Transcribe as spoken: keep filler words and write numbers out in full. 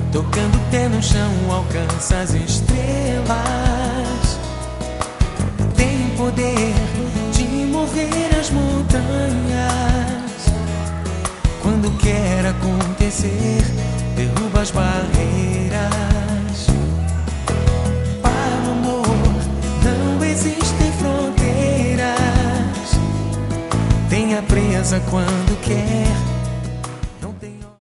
Tocando o pé no chão, alcança as estrelas. Tem o poder de mover as montanhas. Quando quer acontecer, derruba as barreiras. Para o amor não existem fronteiras. Tenha presa quando quer